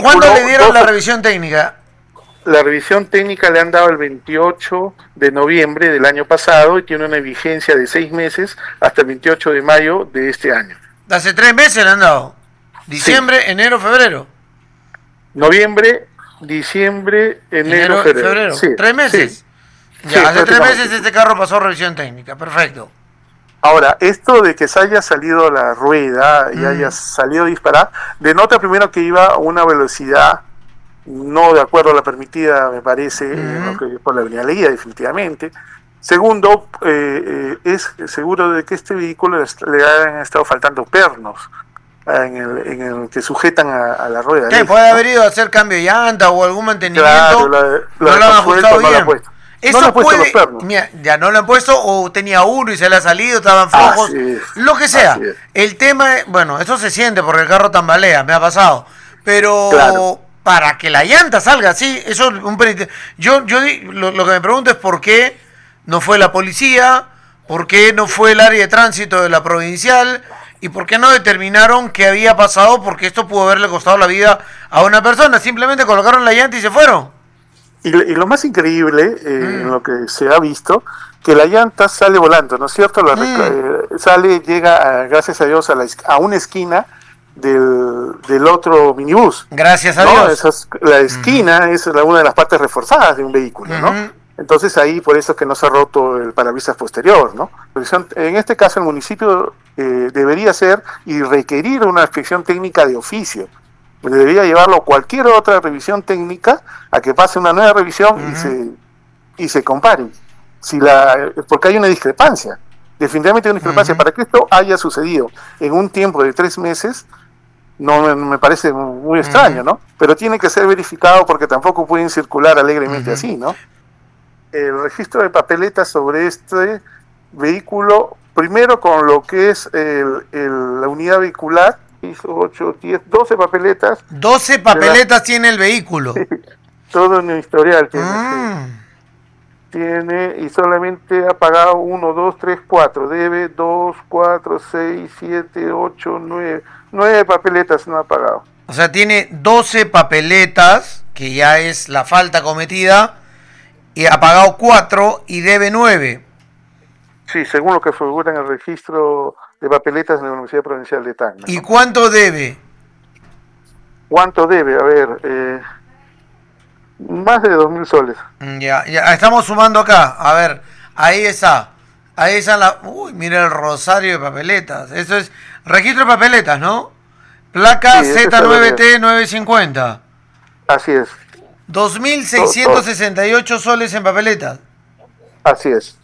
¿cuándo le dieron la revisión técnica? La revisión técnica le han dado el 28 de noviembre del año pasado y tiene una vigencia de 6 meses hasta el 28 de mayo de este año. Hace 3 meses le han dado. Diciembre, sí. Enero, febrero. Noviembre, diciembre, enero, febrero. Sí. 3 meses. Sí. Ya, sí, hace 3 meses este carro pasó revisión técnica. Perfecto. Ahora, esto de que se haya salido la rueda y haya salido disparada, denota primero que iba a una velocidad no de acuerdo a la permitida, me parece, por la linealidad, definitivamente. Segundo, es seguro de que este vehículo le han estado faltando pernos en el que sujetan a la rueda. ¿Qué? ¿Puede haber ido a hacer cambio de llanta o algún mantenimiento? Claro, no lo han ajustado bien. Eso no puede, los pernos. Mira, ya no lo han puesto o tenía uno y se le ha salido, estaban flojos, lo que sea. El tema, bueno, eso se siente porque el carro tambalea, me ha pasado, pero para que la llanta salga así, eso yo lo que me pregunto es por qué no fue la policía, por qué no fue el área de tránsito de la provincial y por qué no determinaron qué había pasado, porque esto pudo haberle costado la vida a una persona. Simplemente colocaron la llanta y se fueron. Y lo más increíble, en lo que se ha visto, que la llanta sale volando, ¿no es cierto? Llega, gracias a Dios, a una esquina del otro minibús. Gracias a Dios. La esquina es una de las partes reforzadas de un vehículo, ¿no? Entonces ahí por eso es que no se ha roto el parabrisas posterior, ¿no? En este caso el municipio debería hacer y requerir una inspección técnica de oficio. Debería llevarlo a cualquier otra revisión técnica a que pase una nueva revisión y se comparen. Porque hay una discrepancia. Definitivamente hay una discrepancia. Para que esto haya sucedido en un tiempo de 3 meses, no me parece muy extraño, ¿no? Pero tiene que ser verificado porque tampoco pueden circular alegremente así, ¿no? El registro de papeletas sobre este vehículo, primero con lo que es la unidad vehicular, 8, 10, 12 papeletas. 12 papeletas tiene el vehículo. Todo en el historial tiene y solamente ha pagado 1, 2, 3, 4. Debe 2, 4, 6, 7, 8, 9. 9 papeletas no ha pagado. O sea, tiene 12 papeletas, que ya es la falta cometida, y ha pagado 4 y debe 9. Sí, según lo que figura en el registro de papeletas de la Universidad Provincial de Tacna. ¿Y cuánto debe? ¿Cuánto debe? A ver, más de 2.000 soles. Ya, estamos sumando acá. A ver, ahí está. Ahí está la... Uy, mira el rosario de papeletas. Eso es registro de papeletas, ¿no? Placa Z9T 950. Así es. 2.668 soles en papeletas. Así es.